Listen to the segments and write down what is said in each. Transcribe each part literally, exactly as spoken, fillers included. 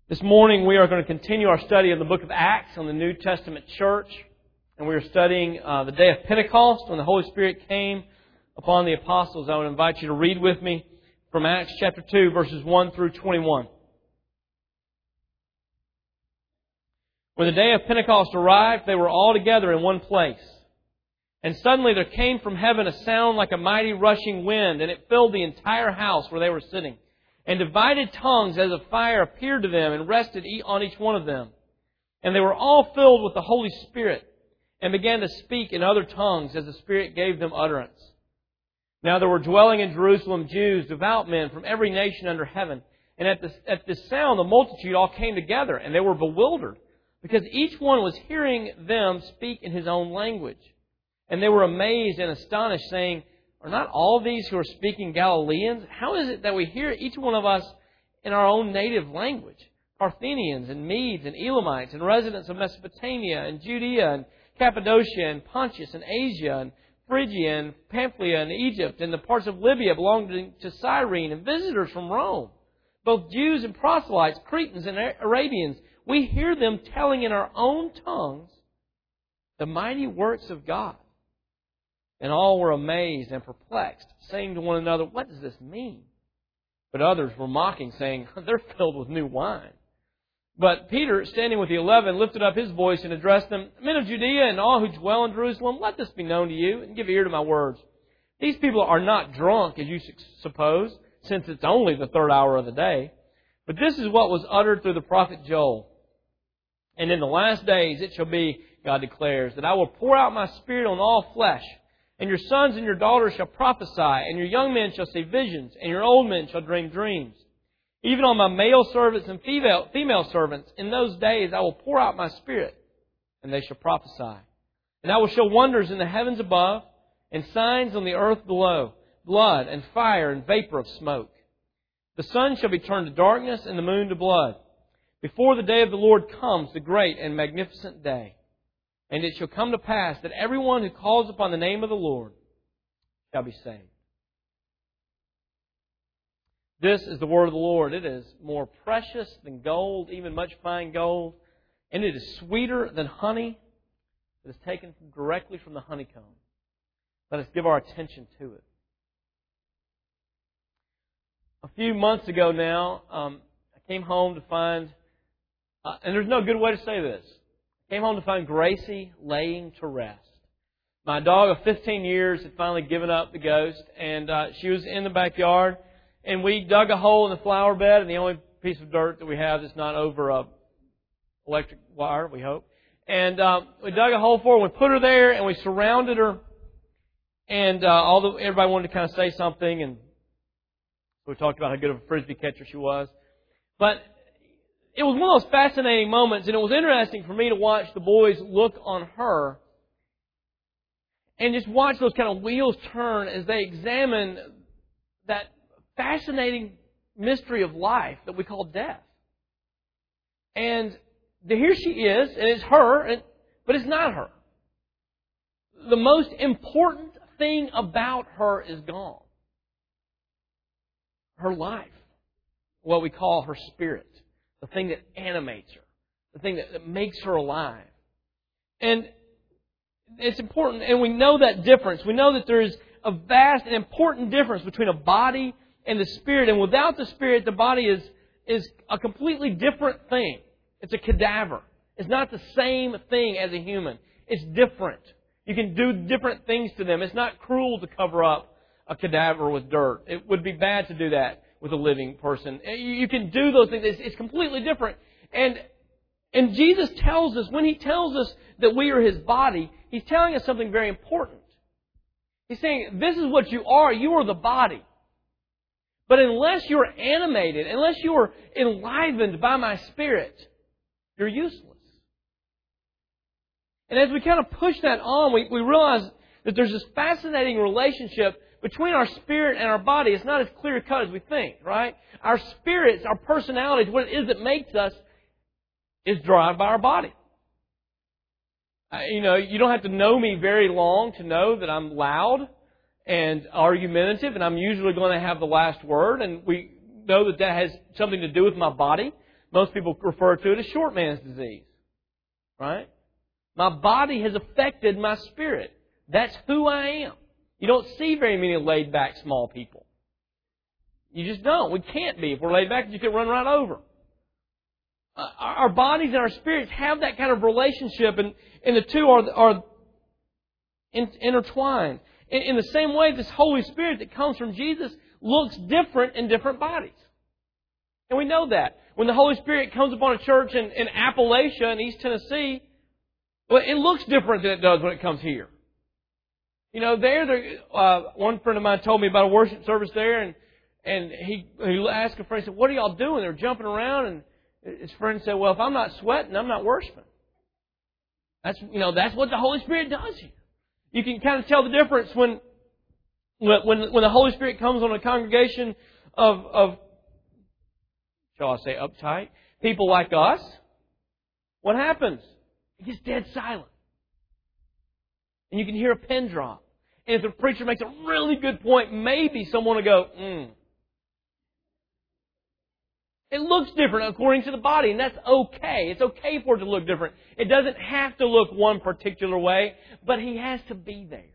This morning we are going to continue our study of the book of Acts on the New Testament church. And we are studying uh, the day of Pentecost when the Holy Spirit came upon the apostles. I would invite you to read with me from Acts chapter two, verses one through twenty-one. When the day of Pentecost arrived, they were all together in one place. And suddenly there came from heaven a sound like a mighty rushing wind, and it filled the entire house where they were sitting. And divided tongues as of fire appeared to them and rested on each one of them. And they were all filled with the Holy Spirit and began to speak in other tongues as the Spirit gave them utterance. Now there were dwelling in Jerusalem Jews, devout men from every nation under heaven. And at this, at this sound the multitude all came together, and they were bewildered, because each one was hearing them speak in his own language. And they were amazed and astonished, saying, "Are not all these who are speaking Galileans? How is it that we hear each one of us in our own native language? Parthians and Medes and Elamites and residents of Mesopotamia and Judea and Cappadocia and Pontus and Asia and Phrygia and Pamphylia and Egypt and the parts of Libya belonging to Cyrene and visitors from Rome, both Jews and proselytes, Cretans and Arabians. We hear them telling in our own tongues the mighty works of God." And all were amazed and perplexed, saying to one another, "What does this mean?" But others were mocking, saying, "They're filled with new wine." But Peter, standing with the eleven, lifted up his voice and addressed them, "Men of Judea and all who dwell in Jerusalem, let this be known to you, and give ear to my words. These people are not drunk, as you suppose, since it's only the third hour of the day. But this is what was uttered through the prophet Joel. And in the last days it shall be, God declares, that I will pour out my Spirit on all flesh. And your sons and your daughters shall prophesy, and your young men shall see visions, and your old men shall dream dreams. Even on my male servants and female, female servants, in those days I will pour out my Spirit, and they shall prophesy. And I will show wonders in the heavens above, and signs on the earth below, blood and fire and vapor of smoke. The sun shall be turned to darkness, and the moon to blood, before the day of the Lord comes, the great and magnificent day. And it shall come to pass that everyone who calls upon the name of the Lord shall be saved." This is the word of the Lord. It is more precious than gold, even much fine gold. And it is sweeter than honey that is taken directly from the honeycomb. Let us give our attention to it. A few months ago now, um, I came home to find, uh, and there's no good way to say this, Came home to find Gracie laying to rest. My dog of fifteen years had finally given up the ghost, and uh, she was in the backyard, and we dug a hole in the flower bed, and the only piece of dirt that we have that's not over a electric wire, we hope. And um, we dug a hole for her, and we put her there, and we surrounded her, and uh, although everybody wanted to kind of say something, and we talked about how good of a frisbee catcher she was, but it was one of those fascinating moments, and it was interesting for me to watch the boys look on her and just watch those kind of wheels turn as they examine that fascinating mystery of life that we call death. And here she is, and it's her, but it's not her. The most important thing about her is gone. Her life, what we call her spirit. The thing that animates her. The thing that, that makes her alive. And it's important, and we know that difference. We know that there is a vast and important difference between a body and the spirit. And without the spirit, the body is, is a completely different thing. It's a cadaver. It's not the same thing as a human. It's different. You can do different things to them. It's not cruel to cover up a cadaver with dirt. It would be bad to do that with a living person. You can do those things. It's completely different. And and Jesus tells us, when He tells us that we are His body, He's telling us something very important. He's saying, this is what you are. You are the body. But unless you're animated, unless you are enlivened by my Spirit, you're useless. And as we kind of push that on, we, we realize that there's this fascinating relationship between our spirit and our body. It's not as clear cut as we think, right? Our spirits, our personalities, what it is that makes us, is driven by our body. Uh, you know, you don't have to know me very long to know that I'm loud and argumentative, and I'm usually going to have the last word. And we know that that has something to do with my body. Most people refer to it as short man's disease. Right? My body has affected my spirit. That's who I am. You don't see very many laid back small people. You just don't. We can't be. If we're laid back, you can run right over. Uh, our bodies and our spirits have that kind of relationship, and, and the two are, are in, intertwined. In, in the same way, this Holy Spirit that comes from Jesus looks different in different bodies. And we know that. When the Holy Spirit comes upon a church in, in Appalachia in East Tennessee, well, it looks different than it does when it comes here. You know, there, uh, one friend of mine told me about a worship service there, and and he he asked a friend, he said, "What are y'all doing?" They were jumping around, and his friend said, "Well, if I'm not sweating, I'm not worshiping." That's you know that's what the Holy Spirit does here. You can kind of tell the difference when when when the Holy Spirit comes on a congregation of of shall I say uptight people like us. What happens? It gets dead silent, and you can hear a pin drop. And if the preacher makes a really good point, maybe someone will go, mm. It looks different according to the body, and that's okay. It's okay for it to look different. It doesn't have to look one particular way, but He has to be there.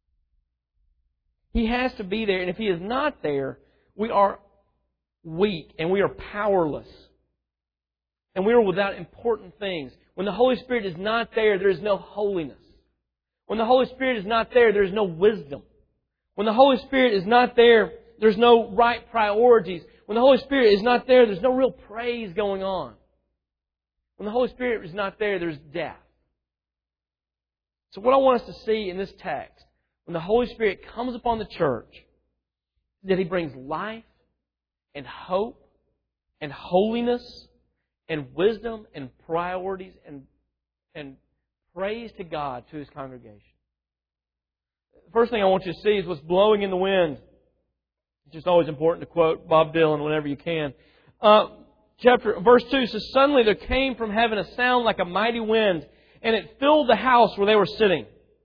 He has to be there, and if He is not there, we are weak and we are powerless. And we are without important things. When the Holy Spirit is not there, there is no holiness. When the Holy Spirit is not there, there is no wisdom. When the Holy Spirit is not there, there's no right priorities. When the Holy Spirit is not there, there's no real praise going on. When the Holy Spirit is not there, there's death. So what I want us to see in this text, when the Holy Spirit comes upon the church, that He brings life and hope and holiness and wisdom and priorities and and praise to God to His congregation. The first thing I want you to see is what's blowing in the wind. It's just always important to quote Bob Dylan whenever you can. Uh, chapter verse two says, "Suddenly there came from heaven a sound like a mighty wind, and it filled the house where they were sitting."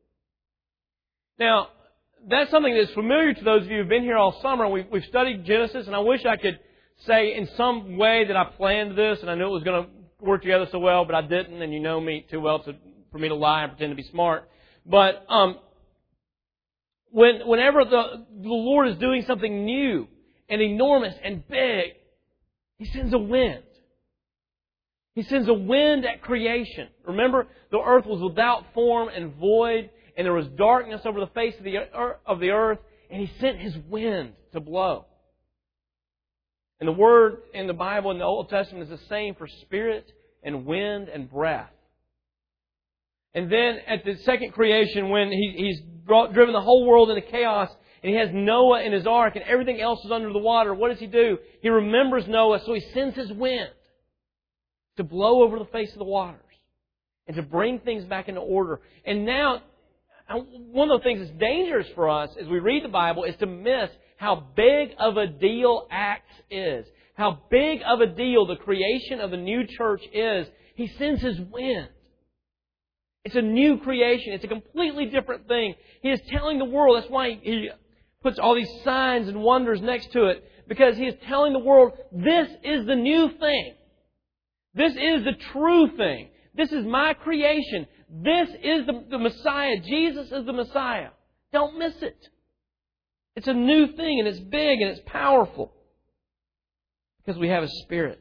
Now, that's something that's familiar to those of you who've been here all summer. We've, we've studied Genesis, and I wish I could say in some way that I planned this, and I knew it was going to work together so well, but I didn't, and you know me too well to for me to lie and pretend to be smart. But um, when, whenever the, the Lord is doing something new and enormous and big, He sends a wind. He sends a wind at creation. Remember, the earth was without form and void, and there was darkness over the face of the, of the earth, and He sent His wind to blow. And the word in the Bible in the Old Testament is the same for spirit and wind and breath. And then at the second creation, when he, He's brought, driven the whole world into chaos, and He has Noah in His ark, and everything else is under the water, what does He do? He remembers Noah, so He sends His wind to blow over the face of the waters and to bring things back into order. And now, one of the things that's dangerous for us as we read the Bible is to miss how big of a deal Acts is. How big of a deal the creation of the new church is. He sends His wind. It's a new creation. It's a completely different thing. He is telling the world. That's why He puts all these signs and wonders next to it. Because He is telling the world, this is the new thing. This is the true thing. This is my creation. This is the, the Messiah. Jesus is the Messiah. Don't miss it. It's a new thing, and it's big, and it's powerful. Because we have a Spirit.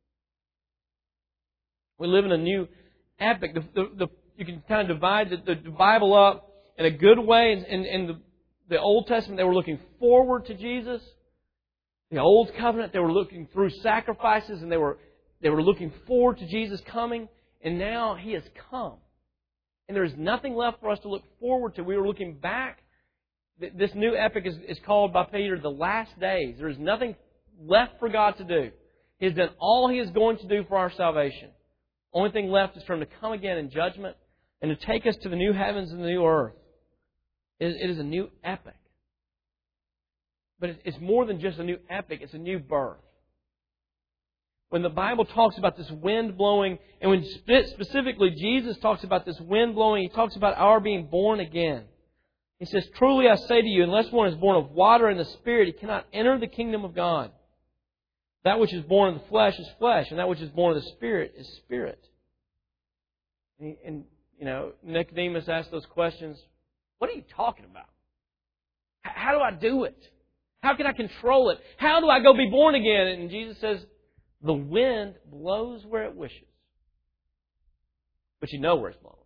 We live in a new epoch. The, the, the, you can kind of divide the, the Bible up in a good way. In, in the, the Old Testament, they were looking forward to Jesus. The Old Covenant, they were looking through sacrifices, and they were they were looking forward to Jesus coming. And now He has come. And there is nothing left for us to look forward to. We were looking back. This new epoch is, is called by Peter the last days. There is nothing left for God to do. He has done all He is going to do for our salvation. Only thing left is for Him to come again in judgment and to take us to the new heavens and the new earth. It is, it is a new epoch. But it's more than just a new epoch. It's a new birth. When the Bible talks about this wind blowing, and when specifically Jesus talks about this wind blowing, He talks about our being born again. He says, "Truly I say to you, unless one is born of water and the Spirit, he cannot enter the kingdom of God. That which is born of the flesh is flesh, and that which is born of the Spirit is spirit. And, and you know, Nicodemus asked those questions. What are you talking about? How do I do it? How can I control it? How do I go be born again? And Jesus says, the wind blows where it wishes. But you know where it's blowing.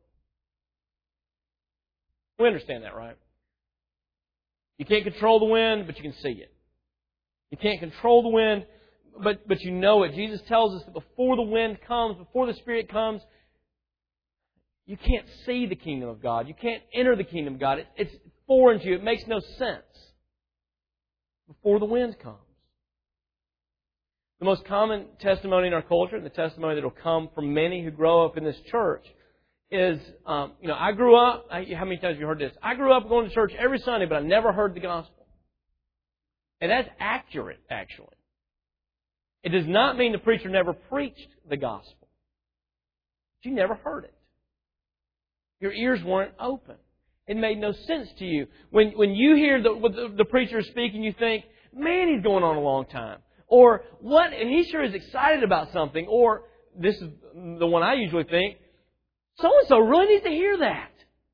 We understand that, right? You can't control the wind, but you can see it. You can't control the wind, but, but you know it. Jesus tells us that before the wind comes, before the Spirit comes, you can't see the kingdom of God. You can't enter the kingdom of God. It, it's foreign to you. It makes no sense before the wind comes. The most common testimony in our culture, and the testimony that will come from many who grow up in this church, is, um, you know, I grew up, I, how many times have you heard this? I grew up going to church every Sunday, but I never heard the gospel. And that's accurate, actually. It does not mean the preacher never preached the gospel. But you never heard it. Your ears weren't open. It made no sense to you. When when you hear the, the, the preacher speaking, you think, man, he's going on a long time. Or, what? And he sure is excited about something. Or, this is the one I usually think, so-and-so really needs to hear that.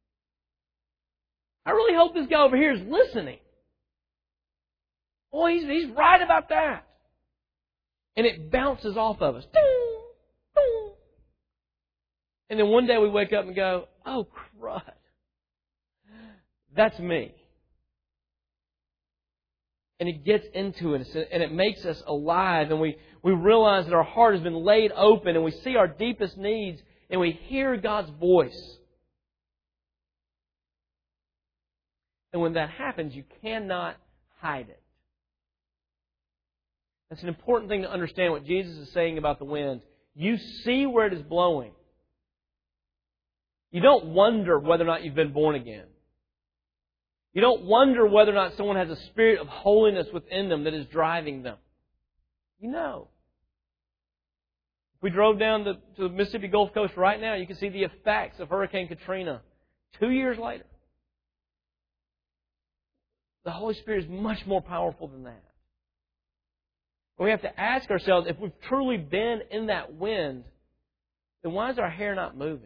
I really hope this guy over here is listening. Boy, he's, he's right about that. And it bounces off of us. And then one day we wake up and go, oh, crud. That's me. And it gets into it, and it makes us alive, and we, we realize that our heart has been laid open, and we see our deepest needs, and we hear God's voice. And when that happens, you cannot hide it. That's an important thing to understand what Jesus is saying about the wind. You see where it is blowing. You don't wonder whether or not you've been born again. You don't wonder whether or not someone has a spirit of holiness within them that is driving them. You know. If we drove down the, to the Mississippi Gulf Coast right now, you can see the effects of Hurricane Katrina two years later. The Holy Spirit is much more powerful than that. We have to ask ourselves, if we've truly been in that wind, then why is our hair not moving?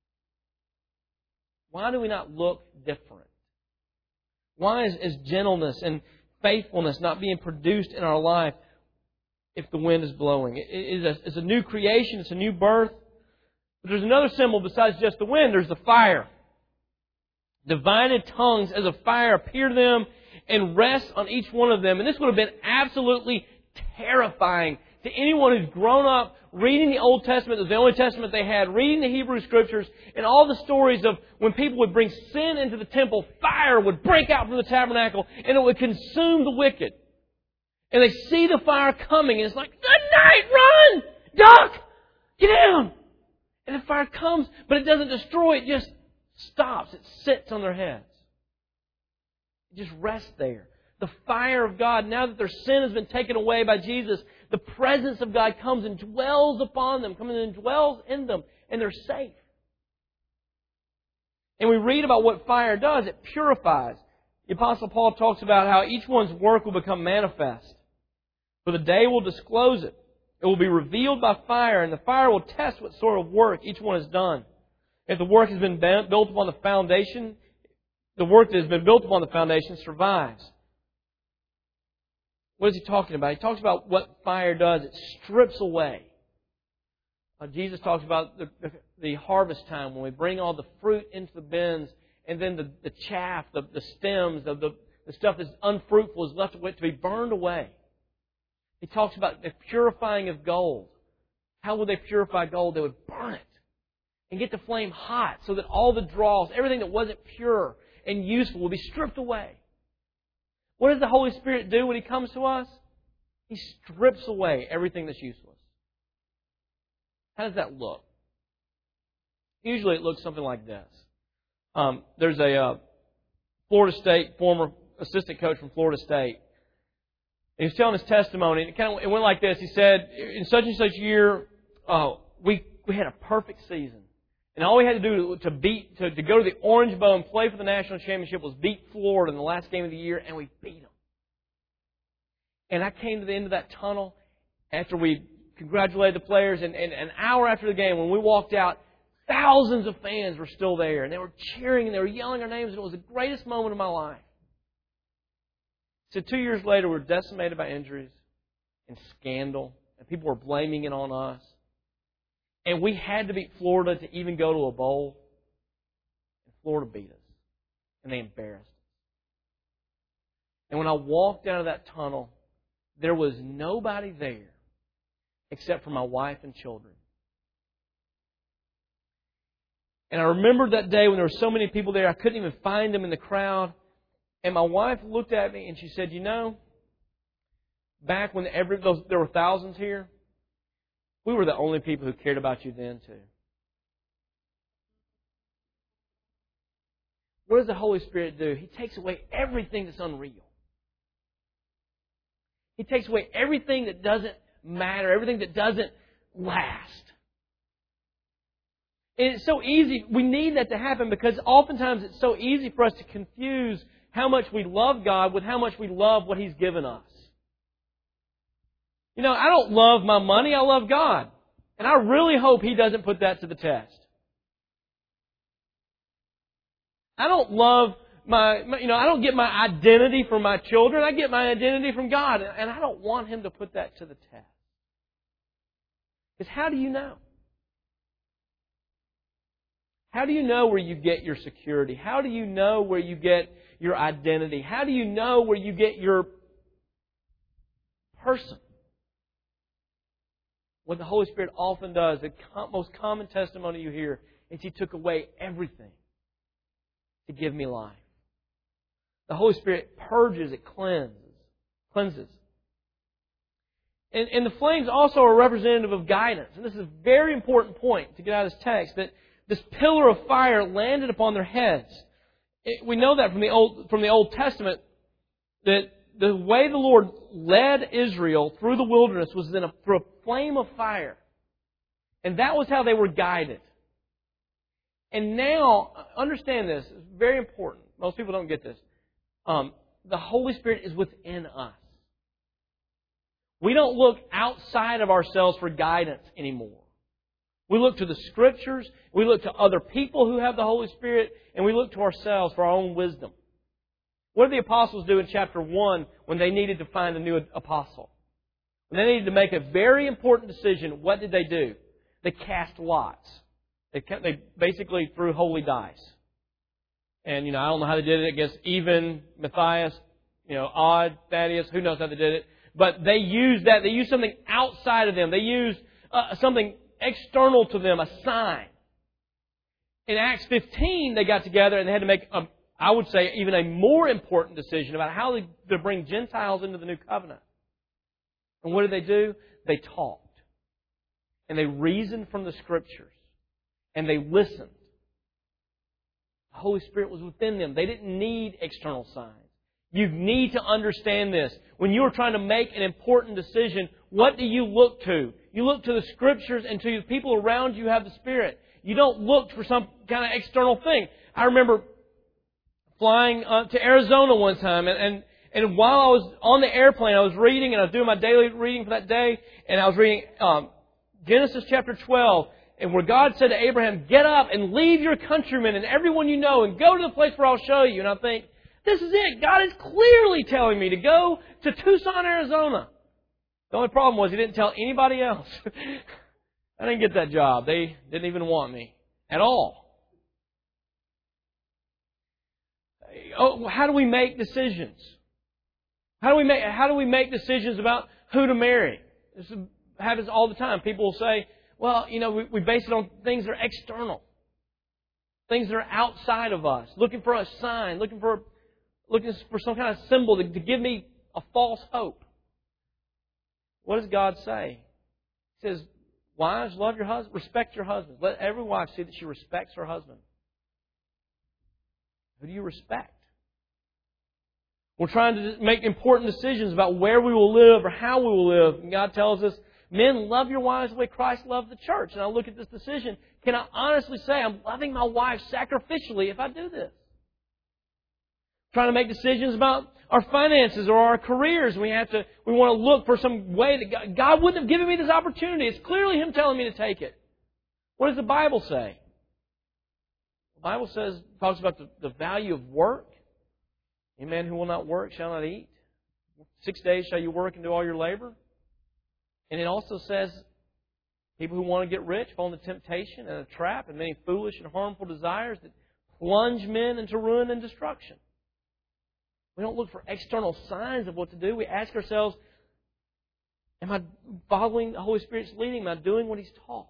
Why do we not look different? Why is, is gentleness and faithfulness not being produced in our life if the wind is blowing? It, it is a, it's a new creation. It's a new birth. But there's another symbol besides just the wind. There's the fire. Divided tongues as a fire appear to them and rest on each one of them. And this would have been absolutely terrifying to anyone who's grown up reading the Old Testament. It was the only Testament they had. Reading the Hebrew Scriptures and all the stories of when people would bring sin into the temple, fire would break out from the tabernacle and it would consume the wicked. And they see the fire coming and it's like, good night, run! Duck! Get down! And the fire comes, but it doesn't destroy, it just stops. It sits on their heads. It just rests there. The fire of God, now that their sin has been taken away by Jesus, the presence of God comes and dwells upon them, comes and dwells in them, and they're safe. And we read about what fire does. It purifies. The Apostle Paul talks about how each one's work will become manifest. For the day will disclose it. It will be revealed by fire, and the fire will test what sort of work each one has done. If the work has been built upon the foundation, the work that has been built upon the foundation survives. What is he talking about? He talks about what fire does. It strips away. Uh, Jesus talks about the, the, the harvest time when we bring all the fruit into the bins and then the, the chaff, the, the stems, the, the, the stuff that's unfruitful is left to be burned away. He talks about the purifying of gold. How would they purify gold? They would burn it and get the flame hot so that all the dross, everything that wasn't pure and useful will be stripped away. What does the Holy Spirit do when He comes to us? He strips away everything that's useless. How does that look? Usually it looks something like this. Um, there's a uh, Florida State, former assistant coach from Florida State. And he was telling his testimony, and it kind of it went like this. He said, in such and such year, oh, we, we had a perfect season. And all we had to do to beat to, to go to the Orange Bowl and play for the national championship was beat Florida in the last game of the year, and we beat them. And I came to the end of that tunnel, after we congratulated the players, and, and an hour after the game, when we walked out, thousands of fans were still there, and they were cheering, and they were yelling our names, and it was the greatest moment of my life. So two years later, we were decimated by injuries and scandal, and people were blaming it on us. And we had to beat Florida to even go to a bowl. And Florida beat us. And they embarrassed us. And when I walked out of that tunnel, there was nobody there except for my wife and children. And I remembered that day when there were so many people there, I couldn't even find them in the crowd. And my wife looked at me and she said, you know, back when every, those, there were thousands here, we were the only people who cared about you then too. What does the Holy Spirit do? He takes away everything that's unreal. He takes away everything that doesn't matter, everything that doesn't last. And it's so easy. We need that to happen because oftentimes it's so easy for us to confuse how much we love God with how much we love what He's given us. You know, I don't love my money, I love God. And I really hope He doesn't put that to the test. I don't love my, my, you know, I don't get my identity from my children, I get my identity from God. And I don't want Him to put that to the test. Because how do you know? How do you know where you get your security? How do you know where you get your identity? How do you know where you get your person? What the Holy Spirit often does, the most common testimony you hear, is He took away everything to give me life. The Holy Spirit purges, it cleanses. cleanses. And, and the flames also are representative of guidance. And this is a very important point to get out of this text, that this pillar of fire landed upon their heads. It, we know that from the Old, from the Old Testament, that the way the Lord led Israel through the wilderness was in a, through a flame of fire. And that was how they were guided. And now, understand this, it's very important. Most people don't get this. Um, the Holy Spirit is within us. We don't look outside of ourselves for guidance anymore. We look to the Scriptures, we look to other people who have the Holy Spirit, and we look to ourselves for our own wisdom. What did the apostles do in chapter one when they needed to find a new apostle? When they needed to make a very important decision, what did they do? They cast lots. They, they basically threw holy dice. And, you know, I don't know how they did it. I guess even, Matthias, you know, odd, Thaddeus, who knows how they did it. But they used that. They used something outside of them. They used uh, something external to them, a sign. In Acts fifteen, they got together and they had to make, a, I would say, even a more important decision about how to bring Gentiles into the new covenant. And what did they do? They talked. And they reasoned from the Scriptures. And they listened. The Holy Spirit was within them. They didn't need external signs. You need to understand this. When you are trying to make an important decision, what do you look to? You look to the Scriptures and to the people around you who have the Spirit. You don't look for some kind of external thing. I remember flying uh, to Arizona one time, and, and and while I was on the airplane, I was reading, and I was doing my daily reading for that day, and I was reading um, Genesis chapter twelve, and where God said to Abraham, "Get up and leave your countrymen and everyone you know, and go to the place where I'll show you." And I think, this is it. God is clearly telling me to go to Tucson, Arizona. The only problem was He didn't tell anybody else. I didn't get that job. They didn't even want me at all. Oh, how do we make decisions? How do we make how do we make decisions about who to marry? This happens all the time. People will say, "Well, you know, we, we base it on things that are external, things that are outside of us, looking for a sign, looking for looking for some kind of symbol to, to give me a false hope." What does God say? He says, "Wives, love your husband, respect your husband. Let every wife see that she respects her husband." Who do you respect? We're trying to make important decisions about where we will live or how we will live. And God tells us, "Men, love your wives the way Christ loved the church." And I look at this decision. Can I honestly say I'm loving my wife sacrificially if I do this? trying to make decisions about our finances or our careers. We have to, we want to look for some way that God, God wouldn't have given me this opportunity. It's clearly Him telling me to take it. What does the Bible say? The Bible says, talks about the, the value of work. A man who will not work shall not eat. Six days shall you work and do all your labor. And it also says, people who want to get rich fall into temptation and a trap and many foolish and harmful desires that plunge men into ruin and destruction. We don't look for external signs of what to do. We ask ourselves, am I following the Holy Spirit's leading? Am I doing what He's taught?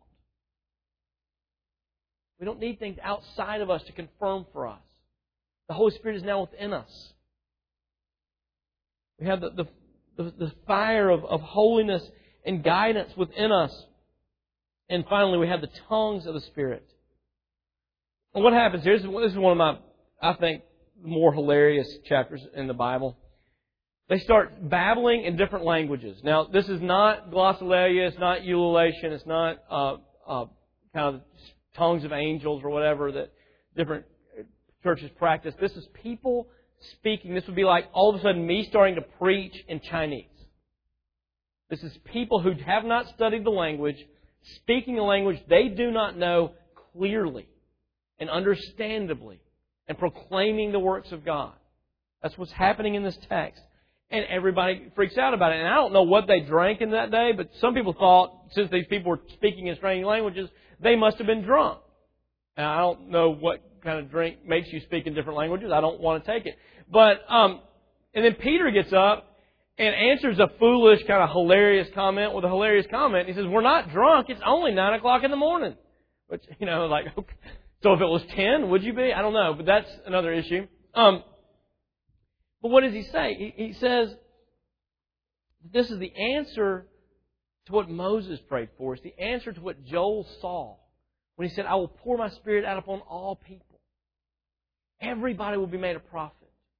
We don't need things outside of us to confirm for us. The Holy Spirit is now within us. We have the, the, the, the fire of, of holiness and guidance within us. And finally, we have the tongues of the Spirit. And what happens here, this is one of my, I think, more hilarious chapters in the Bible. They start babbling in different languages. Now, this is not glossolalia, it's not ululation, it's not uh, uh, kind of tongues of angels or whatever that different churches practice. This is people speaking. This would be like all of a sudden me starting to preach in Chinese. This is people who have not studied the language, speaking a language they do not know clearly and understandably, and proclaiming the works of God. That's what's happening in this text. And everybody freaks out about it. And I don't know what they drank in that day, but some people thought, since these people were speaking in strange languages, they must have been drunk. And I don't know what kind of drink makes you speak in different languages. I don't want to take it. But, um, and then Peter gets up and answers a foolish, kind of hilarious comment with a hilarious comment. He says, we're not drunk. It's only nine o'clock in the morning. Which, you know, like, okay. So if it was ten, would you be? I don't know, but that's another issue. Um, but what does he say? He, he says, this is the answer to what Moses prayed for. It's the answer to what Joel saw when he said, I will pour my Spirit out upon all people. Everybody will be made a prophet.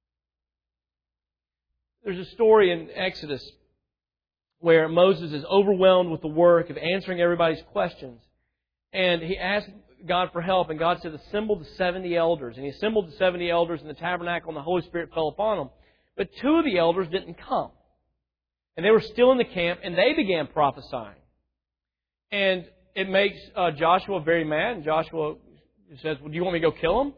There's a story in Exodus where Moses is overwhelmed with the work of answering everybody's questions. And he asked God for help, and God said, assemble the seventy elders. And He assembled the seventy elders in the tabernacle, and the Holy Spirit fell upon them. But two of the elders didn't come. And they were still in the camp, and they began prophesying. And it makes uh, Joshua very mad, and Joshua says, well, do you want me to go kill them?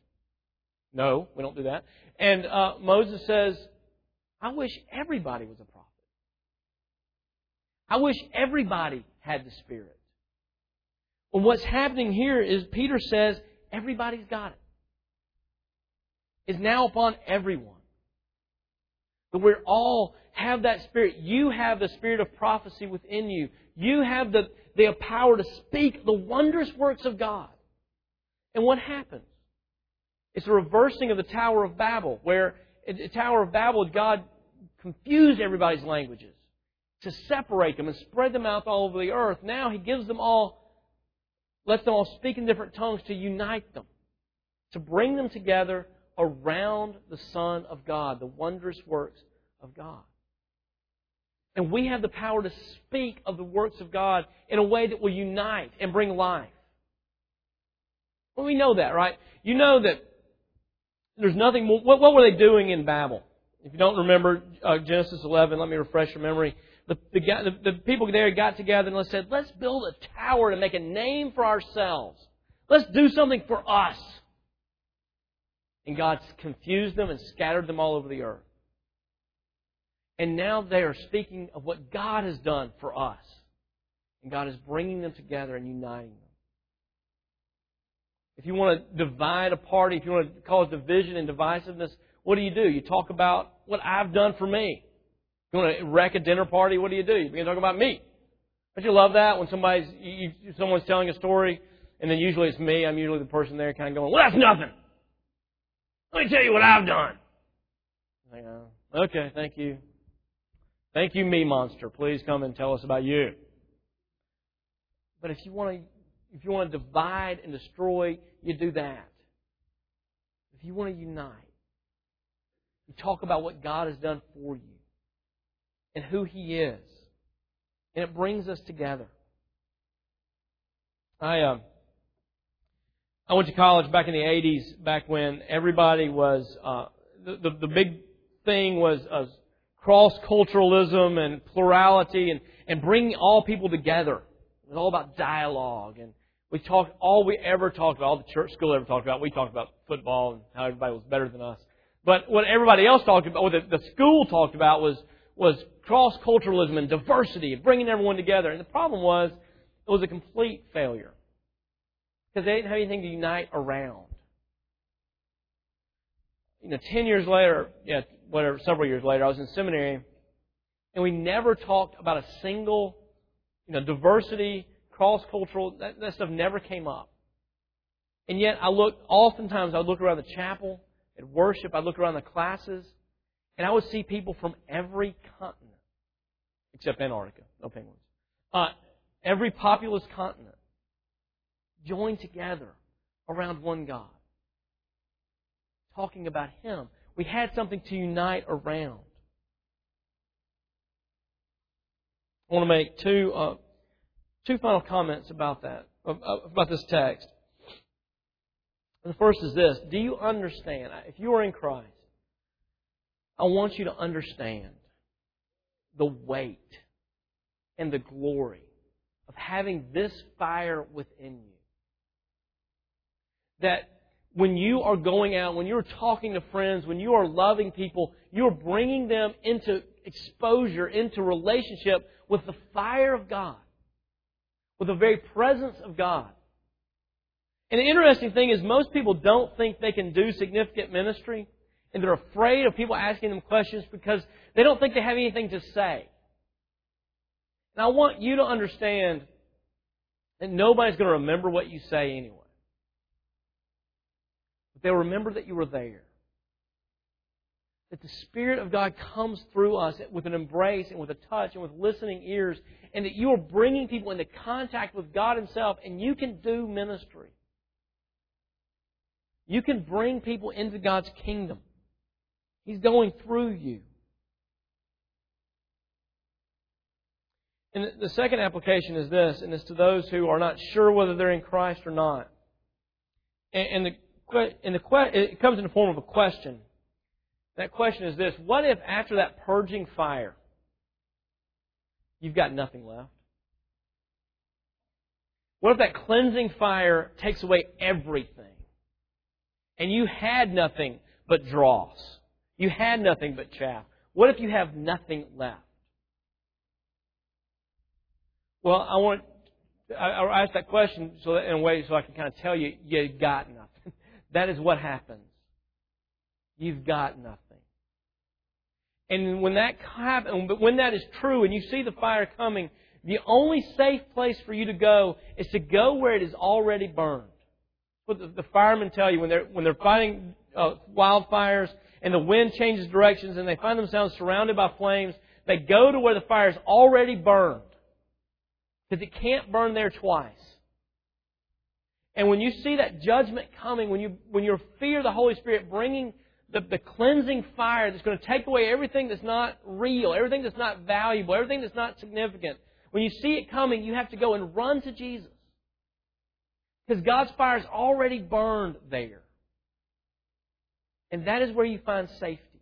No, we don't do that. And uh, Moses says, I wish everybody was a prophet. I wish everybody had the Spirit. Well, what's happening here is Peter says, everybody's got it. It's now upon everyone. That we all have that Spirit. You have the Spirit of prophecy within you. You have the, the power to speak the wondrous works of God. And what happens? It's a reversing of the Tower of Babel, where in the Tower of Babel, God confused everybody's languages to separate them and spread them out all over the earth. Now He gives them all, lets them all speak in different tongues to unite them, to bring them together around the Son of God, the wondrous works of God. And we have the power to speak of the works of God in a way that will unite and bring life. Well, we know that, right? You know that there's nothing more. What, what were they doing in Babel? If you don't remember uh, Genesis eleven, let me refresh your memory. The, the, the, the people there got together and said, let's build a tower to make a name for ourselves. Let's do something for us. And God confused them and scattered them all over the earth. And now they are speaking of what God has done for us. And God is bringing them together and uniting them. If you want to divide a party, if you want to cause division and divisiveness, what do you do? You talk about what I've done for me. You want to wreck a dinner party, what do you do? You begin to talk about me. Don't you love that when somebody's you, someone's telling a story, and then usually it's me. I'm usually the person there kind of going, well, that's nothing. Let me tell you what I've done. I go, okay, thank you. Thank you, me monster. Please come and tell us about you. But if you want to, if you want to divide and destroy, you do that. If you want to unite, you talk about what God has done for you and who He is, and it brings us together. I uh, I went to college back in the eighties, back when everybody was uh, the, the, the big thing was uh, cross-culturalism and plurality and, and bringing all people together. It was all about dialogue. And we talked, all we ever talked about, all the church school ever talked about, we talked about football and how everybody was better than us. But what everybody else talked about, what the, the school talked about was, was cross-culturalism and diversity and bringing everyone together. And the problem was, it was a complete failure. Because they didn't have anything to unite around. You know, ten years later, yeah, whatever, several years later, I was in seminary, and we never talked about a single, you know, diversity, cross-cultural, that, that stuff never came up. And yet, I looked, oftentimes I would look around the chapel, at worship, I'd look around the classes, and I would see people from every continent, except Antarctica, no penguins, uh, every populous continent, joined together around one God, talking about Him. We had something to unite around. I want to make two uh, two final comments about that, about this text. The first is this: do you understand? If you are in Christ, I want you to understand the weight and the glory of having this fire within you. That when you are going out, when you're talking to friends, when you are loving people, you're bringing them into exposure, into relationship with the fire of God, with the very presence of God. And the interesting thing is most people don't think they can do significant ministry, and they're afraid of people asking them questions because they don't think they have anything to say. And I want you to understand that nobody's going to remember what you say anyway. But they'll remember that you were there. That the Spirit of God comes through us with an embrace and with a touch and with listening ears, and that you are bringing people into contact with God Himself, and you can do ministry. You can bring people into God's kingdom. He's going through you. And the second application is this, and it's to those who are not sure whether they're in Christ or not. And the And the que- it comes in the form of a question. That question is this: what if after that purging fire, you've got nothing left? What if that cleansing fire takes away everything? And you had nothing but dross. You had nothing but chaff. What if you have nothing left? Well, I want I, I asked that question so that, in a way so I can kind of tell you, you got nothing. That is what happens. You've got nothing. And when that happens, when that is true and you see the fire coming, the only safe place for you to go is to go where it is already burned. What the, the firemen tell you when they're when they're fighting uh, wildfires and the wind changes directions and they find themselves surrounded by flames, they go to where the fire is already burned because it can't burn there twice. And when you see that judgment coming, when you when you fear the Holy Spirit bringing the, the cleansing fire that's going to take away everything that's not real, everything that's not valuable, everything that's not significant, when you see it coming, you have to go and run to Jesus. Because God's fire is already burned there. And that is where you find safety.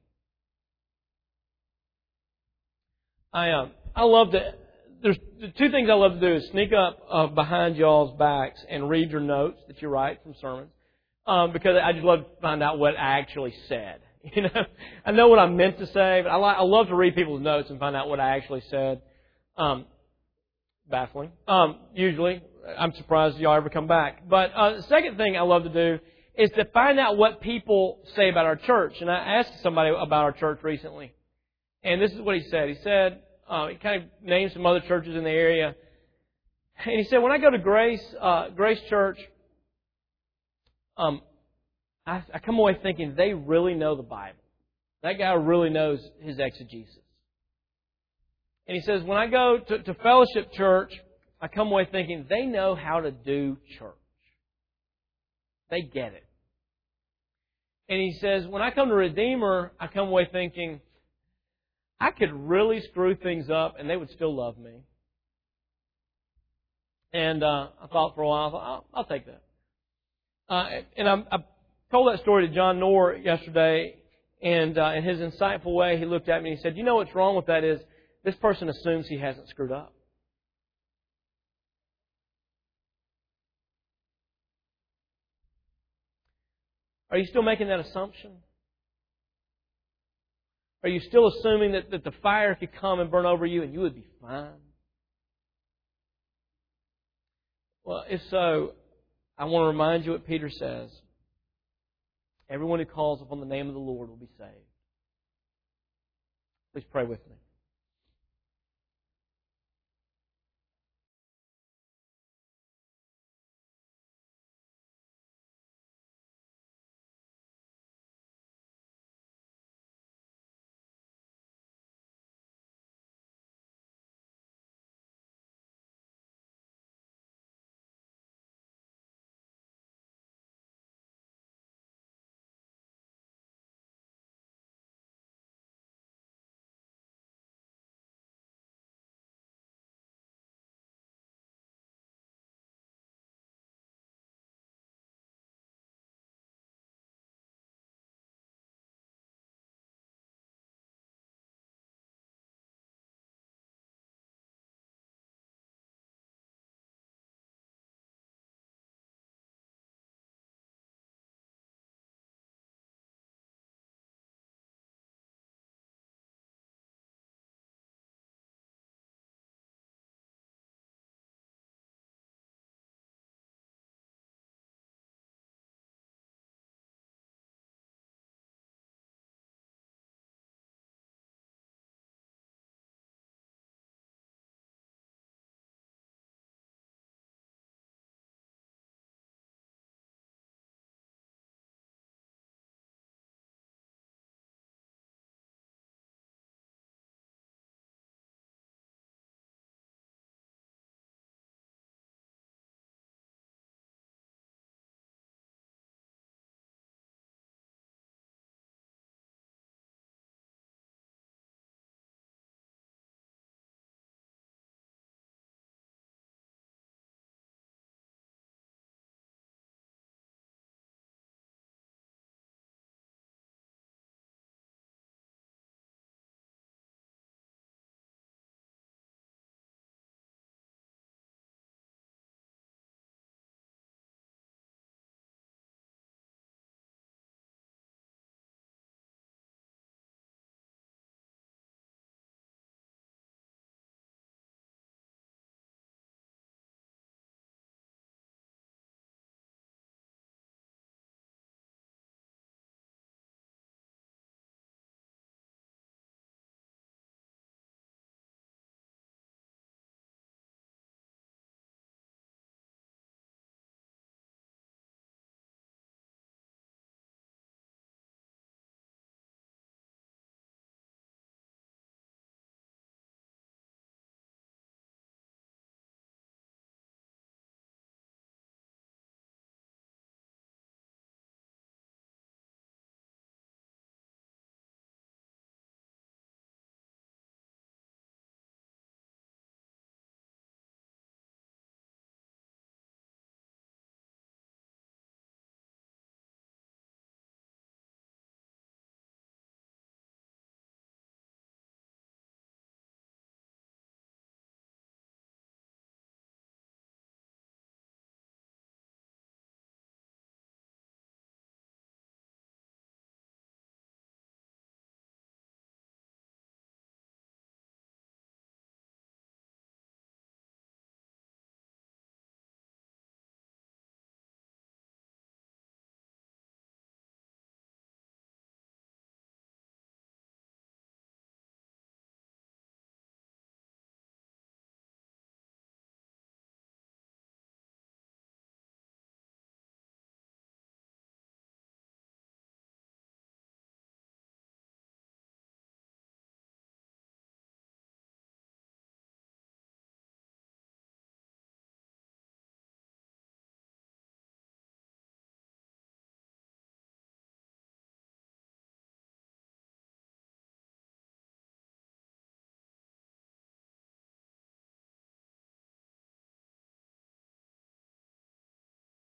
I uh, I love to... There's the two things I love to do is sneak up uh, behind y'all's backs and read your notes that you write from sermons, um, because I just love to find out what I actually said. You know, I know what I meant to say, but I, like, I love to read people's notes and find out what I actually said. Um, baffling. Um, usually, I'm surprised y'all ever come back. But uh, the second thing I love to do is to find out what people say about our church. And I asked somebody about our church recently, and this is what he said. He said. Uh, he kind of named some other churches in the area. And he said, when I go to Grace uh, Grace Church, um, I, I come away thinking they really know the Bible. That guy really knows his exegesis. And he says, when I go to, to Fellowship Church, I come away thinking they know how to do church. They get it. And he says, when I come to Redeemer, I come away thinking, I could really screw things up and they would still love me. And uh, I thought for a while, I thought, I'll, I'll take that. Uh, and I, I told that story to John Knorr yesterday, And uh, in his insightful way, he looked at me and he said, you know what's wrong with that is this person assumes he hasn't screwed up. Are you still making that assumption? Are you still assuming that, that the fire could come and burn over you and you would be fine? Well, if so, I want to remind you what Peter says. Everyone who calls upon the name of the Lord will be saved. Please pray with me.